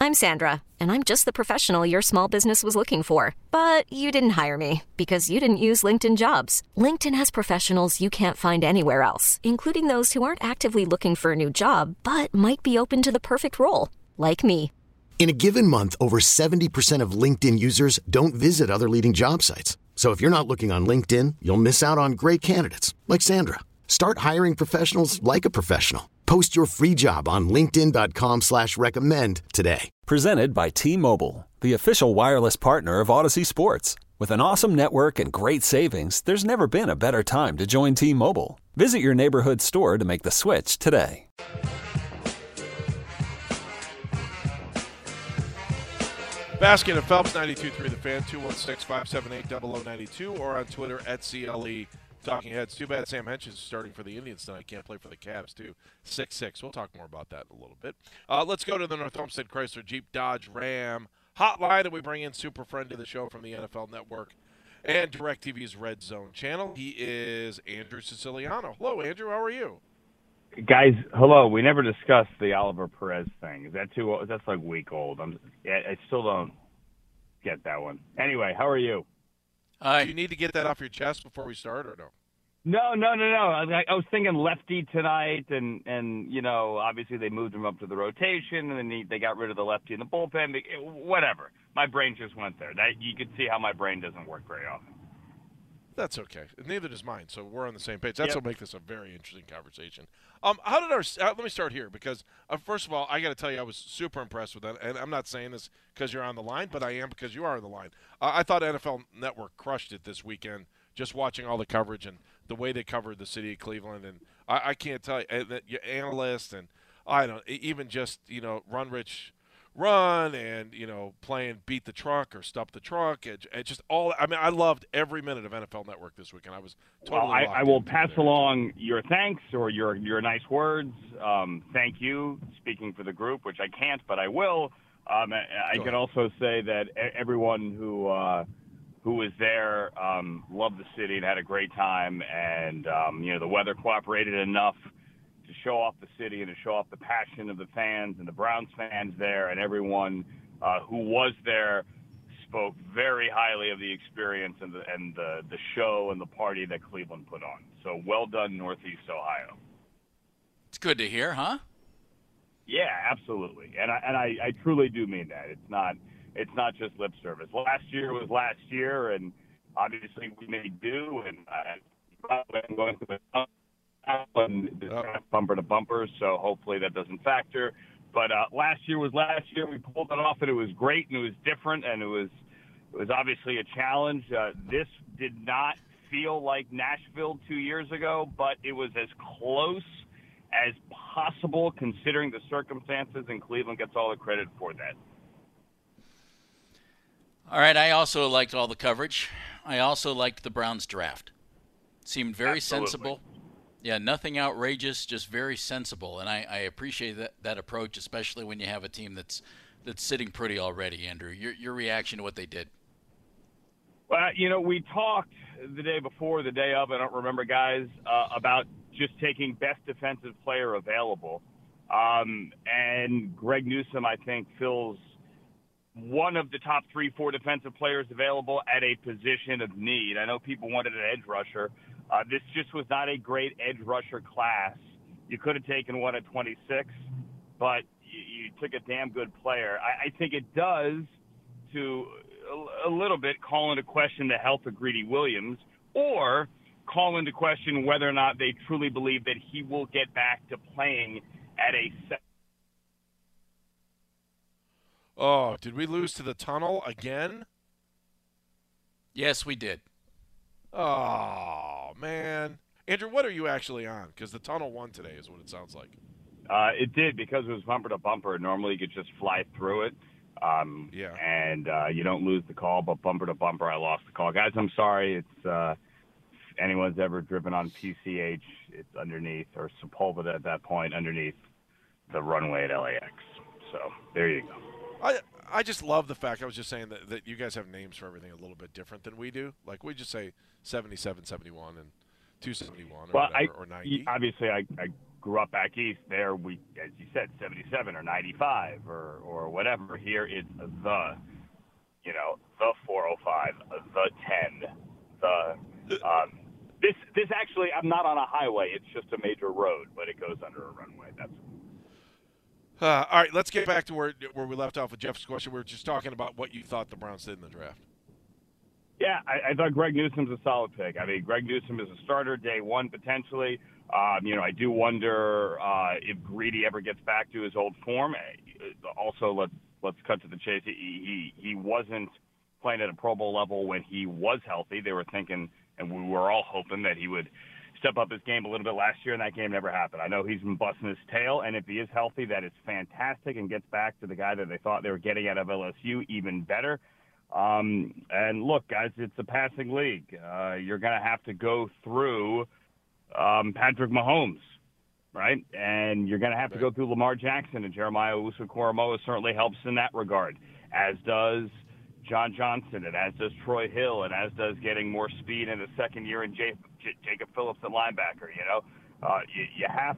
I'm Sandra, and I'm just the professional your small business was looking for. But you didn't hire me because you didn't use LinkedIn Jobs. LinkedIn has professionals you can't find anywhere else, including those who aren't actively looking for a new job, but might be open to the perfect role, like me. In a given month, over 70% of LinkedIn users don't visit other leading job sites. So if you're not looking on LinkedIn, you'll miss out on great candidates like Sandra. Start hiring professionals like a professional. Post your free job on linkedin.com/recommend today. Presented by T-Mobile, the official wireless partner of Odyssey Sports. With an awesome network and great savings, there's never been a better time to join T-Mobile. Visit your neighborhood store to make the switch today. Baskin and Phelps, 92.3 The Fan, 216-578-0092, or on Twitter at CLE Talking Heads. Too bad Sam Hench is starting for the Indians tonight. Can't play for the Cavs, too. 6-6. We'll talk more about that in a little bit. Let's go to the North Homestead Chrysler Jeep Dodge Ram hotline, and we bring in super friend of the show from the NFL Network and DirecTV's Red Zone channel. He is Andrew Siciliano. Hello, Andrew. How are you? Guys, hello. We never discussed the Oliver Perez thing. Is that too? That's like week old. I still don't get that one. Anyway, how are you? Do you need to get that off your chest before we start, or no? No. I was thinking lefty tonight, and you know, obviously they moved him up to the rotation, and then they got rid of the lefty in the bullpen. Whatever. My brain just went there. You could see how my brain doesn't work very often. That's okay. Neither does mine, so we're on the same page. That's what makes this a very interesting conversation. Let me start here, because first of all, I got to tell you, I was super impressed with that, and I'm not saying this because you're on the line, but I am because you are on the line. I thought NFL Network crushed it this weekend, just watching all the coverage and the way they covered the city of Cleveland, and I can't tell you, your analysts and I don't even just Run Rich Run and playing Beat the Truck or Stop the Truck. It just all. I mean, I loved every minute of NFL Network this weekend. I was totally. Well, I will pass along your thanks or your nice words. Thank you. Speaking for the group, which I can't, but I will. I can also say that everyone who was there loved the city and had a great time, and the weather cooperated enough to show off the city and to show off the passion of the fans and the Browns fans there, and everyone who was there spoke very highly of the experience and the show and the party that Cleveland put on. So well done, Northeast Ohio. It's good to hear, huh? Yeah, absolutely, and I truly do mean that. It's not just lip service. Last year was last year, and obviously we made do, and I'm going to the and this kind of bumper to bumper, so hopefully that doesn't factor. But last year was last year. We pulled it off, and it was great, and it was different, and it was obviously a challenge. This did not feel like Nashville 2 years ago, but it was as close as possible considering the circumstances, and Cleveland gets all the credit for that. All right, I also liked all the coverage. I also liked the Browns draft. Seemed very sensible. Yeah, nothing outrageous, just very sensible, and I appreciate that approach, especially when you have a team that's sitting pretty already. Andrew, your reaction to what they did? Well, we talked the day before, the day of, I don't remember, guys, about just taking best defensive player available, and Greg Newsome, I think, fills one of the top 3-4 defensive players available at a position of need. I know people wanted an edge rusher. This just was not a great edge rusher class. You could have taken one at 26, but you took a damn good player. I think it does to a little bit call into question the health of Greedy Williams, or call into question whether or not they truly believe that he will get back to playing at a set. Oh, did we lose to the tunnel again? Yes, we did. Oh, man. Andrew, what are you actually on? Because the tunnel won today is what it sounds like. It did, because it was bumper to bumper. Normally you could just fly through it. And you don't lose the call, but bumper to bumper, I lost the call. Guys, I'm sorry. It's if anyone's ever driven on PCH, it's underneath, or Sepulveda at that point, underneath the runway at LAX. So there you go. I just love the fact, I was just saying that you guys have names for everything a little bit different than we do. Like, we just say 77, 71, and 271 or whatever, or 90. Obviously, I grew up back east, there we, as you said, 77 or 95 or whatever. Here it's the 405, the 10, this actually, I'm not on a highway. It's just a major road, but it goes under a runway. That's all right, let's get back to where we left off with Jeff's question. We were just talking about what you thought the Browns did in the draft. Yeah, I thought Greg Newsom's a solid pick. I mean, Greg Newsom is a starter day one potentially. I do wonder if Greedy ever gets back to his old form. Also, let's cut to the chase. He wasn't playing at a Pro Bowl level when he was healthy. They were thinking, and we were all hoping that he would step up his game a little bit last year, and that game never happened. I know he's been busting his tail, and if he is healthy, that is fantastic and gets back to the guy that they thought they were getting out of LSU, even better. And look, guys, it's a passing league. You're going to have to go through Patrick Mahomes, right? And you're going to have to go through Lamar Jackson, and Jeremiah Owusu-Koramoah certainly helps in that regard, as does John Johnson, and as does Troy Hill, and as does getting more speed in the second year in Jacob Phillips at linebacker. You have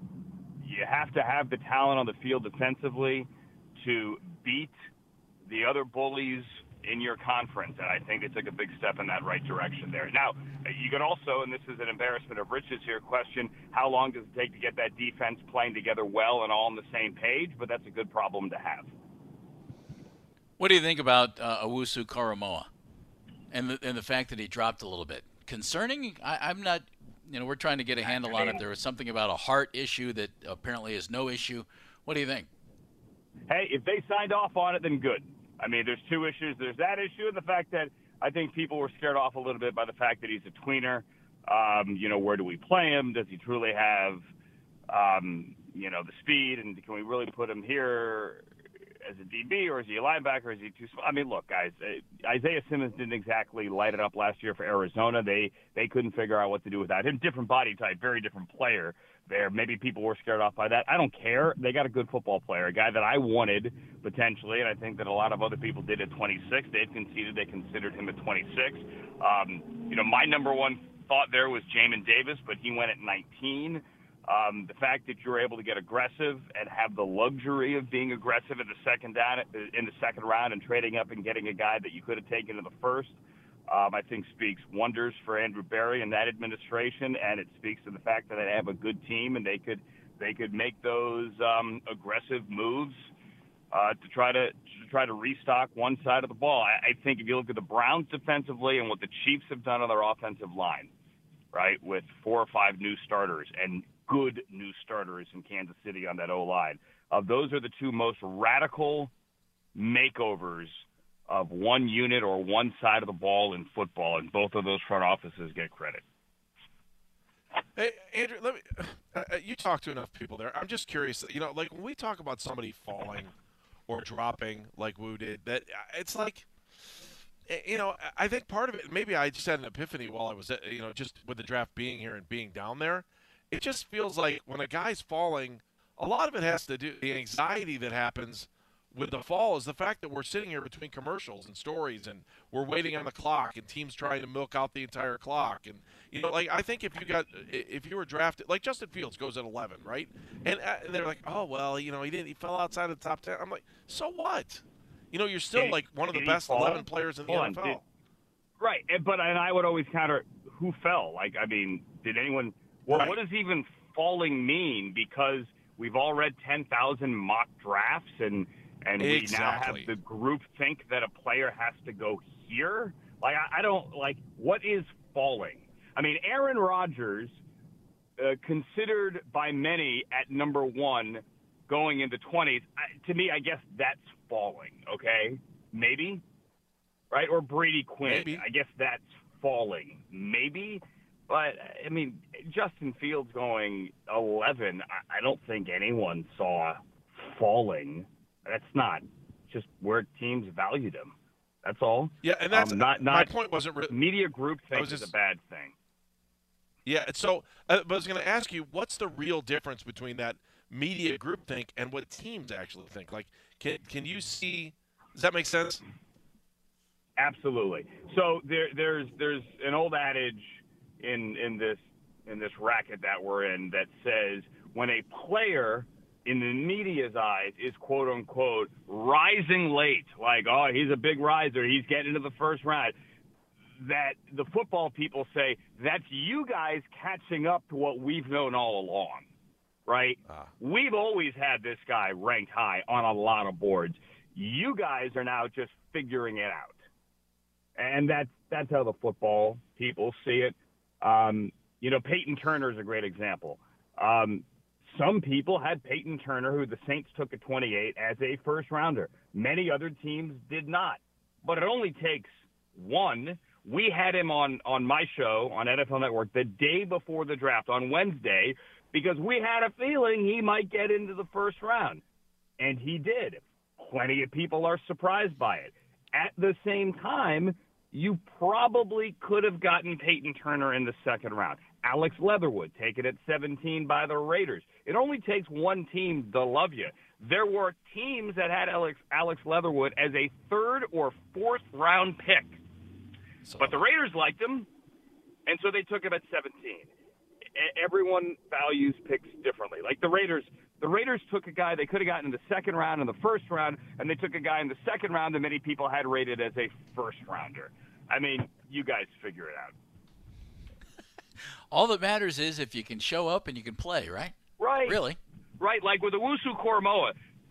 to have the talent on the field defensively to beat the other bullies in your conference, and I think they took a big step in that right direction there. Now, you could also, and this is an embarrassment of riches here, question how long does it take to get that defense playing together well and all on the same page, but that's a good problem to have. What do you think about Owusu-Koramoah and the fact that he dropped a little bit? Concerning? I'm not, we're trying to get a handle on it. There was something about a heart issue that apparently is no issue. What do you think? Hey, if they signed off on it, then good. I mean, there's two issues. There's that issue and the fact that I think people were scared off a little bit by the fact that he's a tweener. Where do we play him? Does he truly have, the speed? And can we really put him here as a DB, or is he a linebacker? Is he too small? I mean, look, guys, Isaiah Simmons didn't exactly light it up last year for Arizona. They couldn't figure out what to do without him. Different body type, very different player there. Maybe people were scared off by that. I don't care. They got a good football player, a guy that I wanted potentially, and I think that a lot of other people did at 26. They've conceded they considered him at 26. My number one thought there was Jamin Davis, but he went at 19. The fact that you're able to get aggressive and have the luxury of being aggressive in the second round and trading up and getting a guy that you could have taken in the first, I think speaks wonders for Andrew Berry and that administration, and it speaks to the fact that they have a good team and they could make those aggressive moves to try to restock one side of the ball. I think if you look at the Browns defensively and what the Chiefs have done on their offensive line, right, with 4 or 5 new starters and good new starters in Kansas City on that O-line. Those are the two most radical makeovers of one unit or one side of the ball in football, and both of those front offices get credit. Hey, Andrew, you talk to enough people there. I'm just curious, like when we talk about somebody falling or dropping like Wu did, that it's like, I think part of it, maybe I just had an epiphany while I was, just with the draft being here and being down there. It just feels like when a guy's falling, a lot of it has to do the anxiety that happens with the fall is the fact that we're sitting here between commercials and stories and we're waiting on the clock and teams trying to milk out the entire clock. And, I think if you were drafted, like Justin Fields goes at 11, right? And they're like, oh, well, he fell outside of the top 10. I'm like, so what? You're still like one of the best 11 players in the NFL. Right. But I would always counter who fell. Like, I mean, did anyone – well, right. What does even falling mean? Because we've all read 10,000 mock drafts, and we now have the group think that a player has to go here. Like, I don't like. What is falling? I mean, Aaron Rodgers, considered by many at number 1, going into 20s. To me, I guess that's falling. Okay, maybe, right? Or Brady Quinn. Maybe. I guess that's falling. Maybe. But, I mean, Justin Fields going 11, I don't think anyone saw falling. That's not just where teams valued him. That's all. Yeah, and that's not my point wasn't really. Media group thinks is a bad thing. Yeah, so but I was going to ask you, what's the real difference between that media group think and what teams actually think? Like, can you see – does that make sense? Absolutely. So there's an old adage – in this racket that we're in that says when a player in the media's eyes is quote unquote rising late, like, oh, he's a big riser, he's getting into the first round, that the football people say that's you guys catching up to what we've known all along, right? We've always had this guy ranked high on a lot of boards. You guys are now just figuring it out. And that's how the football people see it. Peyton Turner is a great example. Some people had Peyton Turner, who the Saints took at 28, as a first-rounder. Many other teams did not. But it only takes one. We had him on my show on NFL Network the day before the draft on Wednesday because we had a feeling he might get into the first round. And he did. Plenty of people are surprised by it. At the same time, you probably could have gotten Peyton Turner in the second round. Alex Leatherwood, taken at 17 by the Raiders. It only takes one team to love you. There were teams that had Alex Leatherwood as a third or fourth round pick. But the Raiders liked him, and so they took him at 17. Everyone values picks differently. Like the Raiders took a guy they could have gotten in the second round and the first round, and they took a guy in the second round that many people had rated as a first rounder. I mean, you guys figure it out. All that matters is if you can show up and you can play, right? Right. Really? Right. Like with Owusu Koromoa,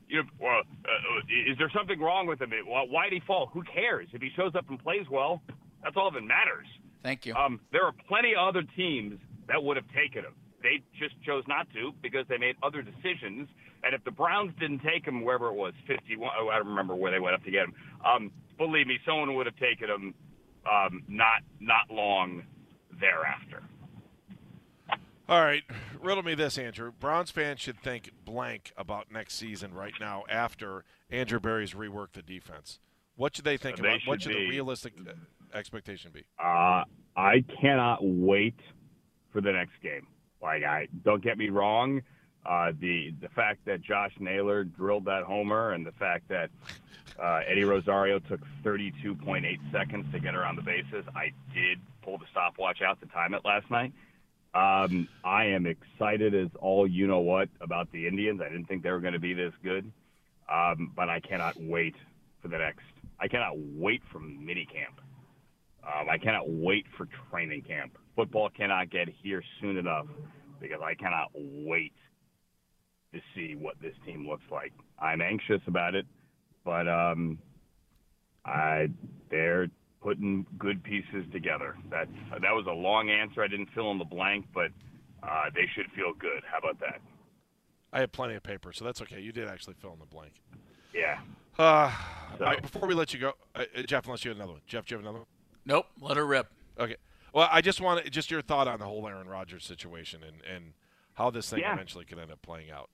is there something wrong with him? Why'd he fall? Who cares? If he shows up and plays well, that's all that matters. Thank you. There are plenty of other teams that would have taken him. They just chose not to because they made other decisions. And if the Browns didn't take him wherever it was, 51, I don't remember where they went up to get him. Believe me, someone would have taken him not long thereafter. All right, riddle me this, Andrew. Browns fans should think blank about next season right now after Andrew Berry's reworked the defense. What should they think about? What should the realistic expectation be? I cannot wait for the next game. Don't get me wrong. The fact that Josh Naylor drilled that homer and the fact that Eddie Rosario took 32.8 seconds to get around the bases, I did pull the stopwatch out to time it last night. I am excited as all you know what about the Indians. I didn't think they were going to be this good, but I cannot wait for the next. I cannot wait for minicamp. I cannot wait for training camp. Football cannot get here soon enough because I cannot wait to see what this team looks like. I'm anxious about it, but they're putting good pieces together. That was a long answer. I didn't fill in the blank, but they should feel good. How about that? I had plenty of paper, so that's okay. You did actually fill in the blank. Yeah. Before we let you go, Jeff, unless you have another one. Jeff, do you have another one? Nope. Let her rip. Okay. Well, I just want just your thought on the whole Aaron Rodgers situation and how this thing eventually could end up playing out.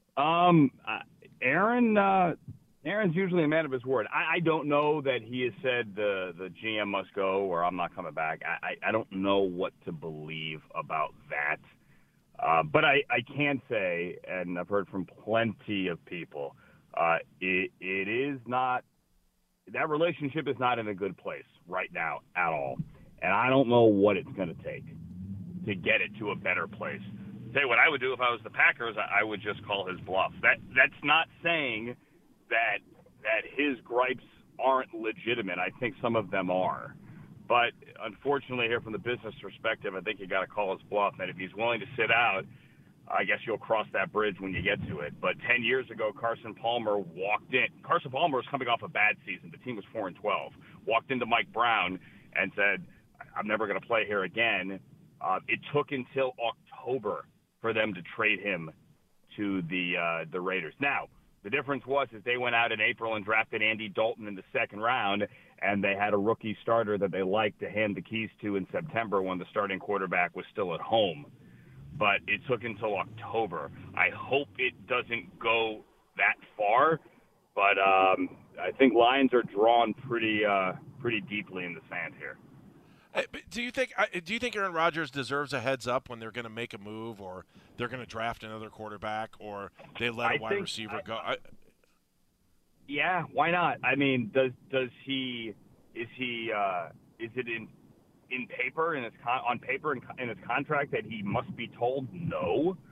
Aaron's usually a man of his word. I don't know that he has said the GM must go or I'm not coming back. I don't know what to believe about that. But I can say, and I've heard from plenty of people, it is not – that relationship is not in a good place right now at all. And I don't know what it's going to take to get it to a better place. Say what I would do if I was the Packers, I would just call his bluff. That's not saying that his gripes aren't legitimate. I think some of them are. But unfortunately here from the business perspective, I think you got to call his bluff. And if he's willing to sit out, I guess you'll cross that bridge when you get to it. But 10 years ago, Carson Palmer walked in. Carson Palmer was coming off a bad season. The team was 4-12. Walked into Mike Brown and said, I'm never going to play here again. It took until October for them to trade him to the Raiders. Now, the difference was they went out in April and drafted Andy Dalton in the second round, and they had a rookie starter that they liked to hand the keys to in September when the starting quarterback was still at home. But it took until October. I hope it doesn't go that far, but I think lines are drawn pretty deeply in the sand here. Do you think Aaron Rodgers deserves a heads up when they're going to make a move, or they're going to draft another quarterback, or they let a wide receiver go? Yeah, why not? I mean, does he? Is it in paper in his contract that he must be told no?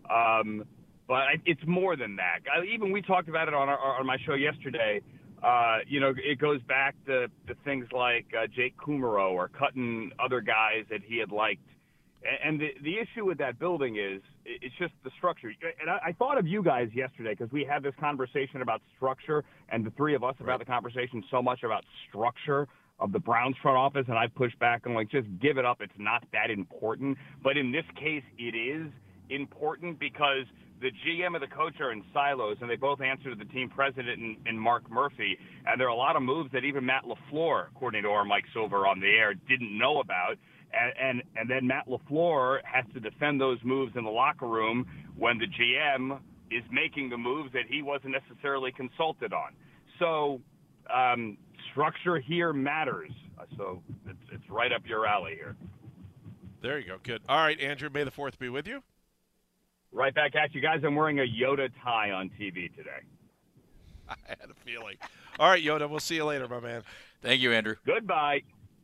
But it's more than that. Even we talked about it on my show yesterday. It goes back to things like Jake Kumaro or cutting other guys that he had liked. And the issue with that building is it's just the structure. And I thought of you guys yesterday because we had this conversation about structure, and the three of us about the conversation so much about structure of the Browns front office, and I pushed back and like, just give it up. It's not that important. But in this case, it is important because the GM and the coach are in silos, and they both answer to the team president and Mark Murphy. And there are a lot of moves that even Matt LaFleur, according to our Mike Silver on the air, didn't know about. And then Matt LaFleur has to defend those moves in the locker room when the GM is making the moves that he wasn't necessarily consulted on. So structure here matters. So it's right up your alley here. There you go. Good. All right, Andrew, may the 4th be with you. Right back at you guys. I'm wearing a Yoda tie on TV today. I had a feeling. All right, Yoda, we'll see you later, my man. Thank you, Andrew. Goodbye.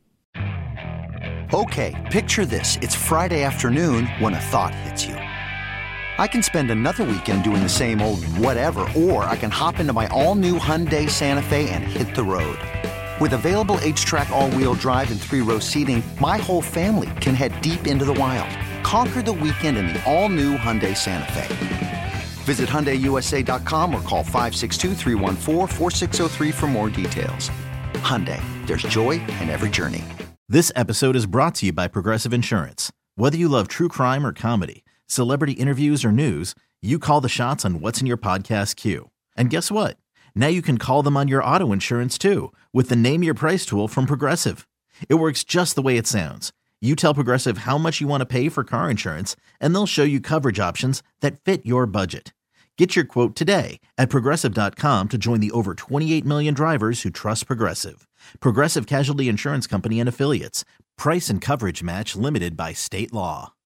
Okay, picture this. It's Friday afternoon when a thought hits you. I can spend another weekend doing the same old whatever, or I can hop into my all-new Hyundai Santa Fe and hit the road. With available H-Track all-wheel drive and 3-row seating, my whole family can head deep into the wild. Conquer the weekend in the all-new Hyundai Santa Fe. Visit HyundaiUSA.com or call 562-314-4603 for more details. Hyundai, there's joy in every journey. This episode is brought to you by Progressive Insurance. Whether you love true crime or comedy, celebrity interviews or news, you call the shots on what's in your podcast queue. And guess what? Now you can call them on your auto insurance too with the Name Your Price tool from Progressive. It works just the way it sounds. You tell Progressive how much you want to pay for car insurance, and they'll show you coverage options that fit your budget. Get your quote today at Progressive.com to join the over 28 million drivers who trust Progressive. Progressive Casualty Insurance Company and Affiliates. Price and coverage match limited by state law.